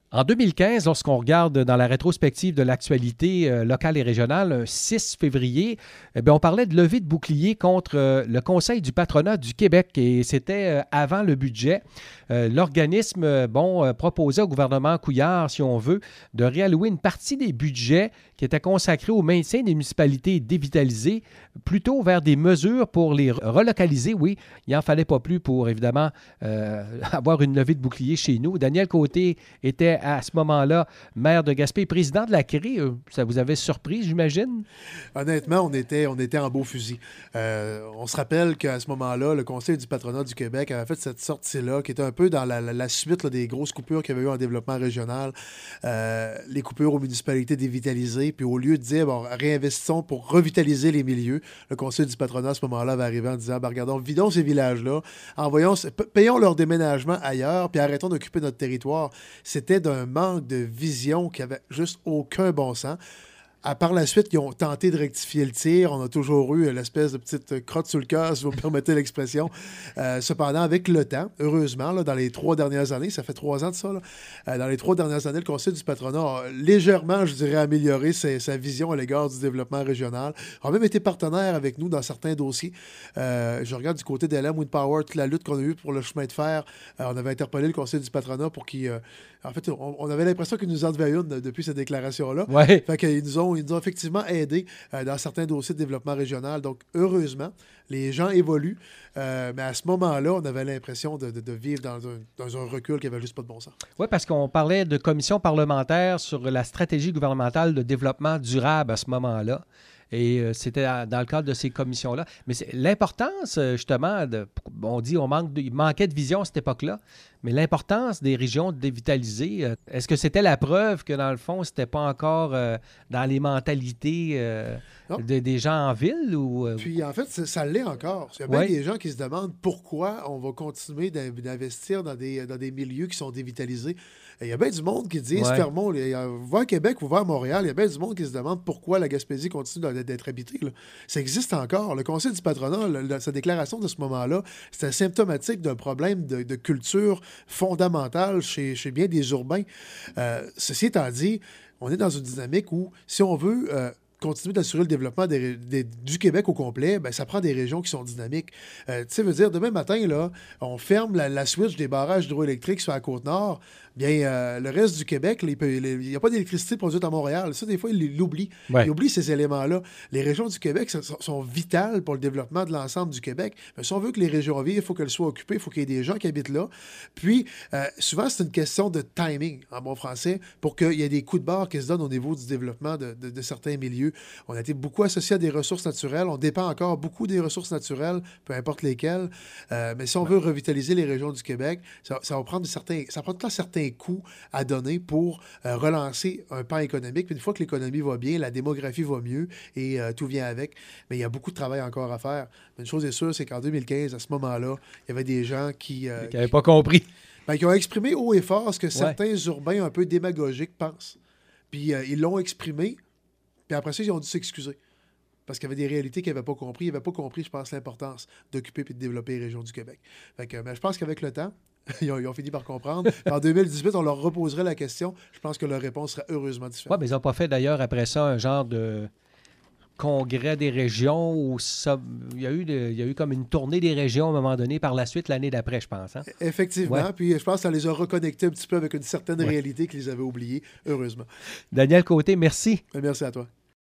En 2015, lorsqu'on regarde dans la rétrospective de l'actualité locale et régionale, un 6 février, on parlait de levée de bouclier contre le Conseil du patronat du Québec et c'était avant le budget. L'organisme proposait au gouvernement Couillard, si on veut, de réallouer une partie des budgets qui étaient consacrés au maintien des municipalités dévitalisées, plutôt vers des mesures pour les relocaliser. Oui, il n'en fallait pas plus pour, évidemment, avoir une levée de bouclier chez nous. Daniel Côté était à ce moment-là maire de Gaspé, président de la CRI. Ça vous avait surpris, j'imagine? Honnêtement, on était en beau fusil. On se rappelle qu'à ce moment-là, le Conseil du patronat du Québec avait fait cette sortie-là, qui était un peu dans la suite là, des grosses coupures qu'il y avait eu en développement régional, les coupures aux municipalités dévitalisées, puis au lieu de dire, bon, réinvestissons pour revitaliser les milieux, le Conseil du patronat à ce moment-là va arriver en disant, ben, regardons, vidons ces villages-là, payons leur déménagement ailleurs, puis arrêtons d'occuper notre territoire. C'était d'un manque de vision qui avait juste aucun bon sens. Par la suite, ils ont tenté de rectifier le tir. On a toujours eu l'espèce de petite crotte sur le cœur, si vous me permettez l'expression. Cependant, avec le temps, heureusement, là, dans les 3 dernières années, ça fait 3 ans de ça, là, dans les 3 dernières années, le Conseil du patronat a légèrement, je dirais, amélioré sa vision à l'égard du développement régional. Il a même été partenaire avec nous dans certains dossiers. Je regarde du côté d'LM Wind Power, toute la lutte qu'on a eue pour le chemin de fer. On avait interpellé le Conseil du patronat pour qu'il... en fait, on avait l'impression qu'ils nous en devaient une depuis cette déclaration-là. Ouais. Fait qu'ils nous ont effectivement aidés dans certains dossiers de développement régional. Donc, heureusement, les gens évoluent. Mais à ce moment-là, on avait l'impression de vivre dans un recul qui n'avait juste pas de bon sens. Oui, parce qu'on parlait de commission parlementaire sur la stratégie gouvernementale de développement durable à ce moment-là. Et c'était dans le cadre de ces commissions-là. Mais l'importance, justement, on dit il manquait de vision à cette époque-là, mais l'importance des régions dévitalisées, est-ce que c'était la preuve que, dans le fond, c'était pas encore dans les mentalités des gens en ville? Puis, en fait, ça l'est encore. Il y a bien des gens qui se demandent pourquoi on va continuer d'investir dans des milieux qui sont dévitalisés. Il y a bien du monde qui dit, Fermont, vers Québec ou vers Montréal, il y a bien du monde qui se demande pourquoi la Gaspésie continue d'être habitée. Là. Ça existe encore. Le Conseil du patronat, sa déclaration de ce moment-là, c'était symptomatique d'un problème de culture fondamentale chez bien des urbains. Ceci étant dit, on est dans une dynamique où, si on veut continuer d'assurer le développement du Québec au complet, ben, ça prend des régions qui sont dynamiques. Tu sais, veut dire, demain matin, là, on ferme la switch des barrages hydroélectriques sur la Côte-Nord. Bien, le reste du Québec, il n'y a pas d'électricité produite à Montréal. Ça, des fois, il l'oublie. Ouais. Il oublie ces éléments-là. Les régions du Québec sont vitales pour le développement de l'ensemble du Québec. Mais si on veut que les régions vivent, il faut qu'elles soient occupées, il faut qu'il y ait des gens qui habitent là. Puis, souvent, c'est une question de timing, en bon français, pour qu'il y ait des coups de barre qui se donnent au niveau du développement de certains milieux. On a été beaucoup associé à des ressources naturelles. On dépend encore beaucoup des ressources naturelles, peu importe lesquelles. Mais si on veut revitaliser les régions du Québec, ça va prendre certains coûts à donner pour relancer un pan économique. Puis une fois que l'économie va bien, la démographie va mieux et tout vient avec. Mais il y a beaucoup de travail encore à faire. Mais une chose est sûre, c'est qu'en 2015, à ce moment-là, il y avait des gens qui n'avaient pas compris. Qui ont exprimé haut et fort ce que certains urbains un peu démagogiques pensent. Puis ils l'ont exprimé, puis après ça, ils ont dû s'excuser. Parce qu'il y avait des réalités qu'ils n'avaient pas compris. Ils n'avaient pas compris, je pense, l'importance d'occuper et de développer les régions du Québec. Fait que, mais je pense qu'avec le temps, ils ont fini par comprendre. En 2018, on leur reposerait la question. Je pense que leur réponse serait heureusement différente. Oui, mais ils n'ont pas fait d'ailleurs après ça un genre de congrès des régions où il y a eu comme une tournée des régions à un moment donné par la suite, l'année d'après, je pense. Hein? Effectivement. Ouais. Puis je pense que ça les a reconnectés un petit peu avec une certaine réalité qu'ils avaient oubliée, heureusement. Daniel Côté, merci. Merci à toi.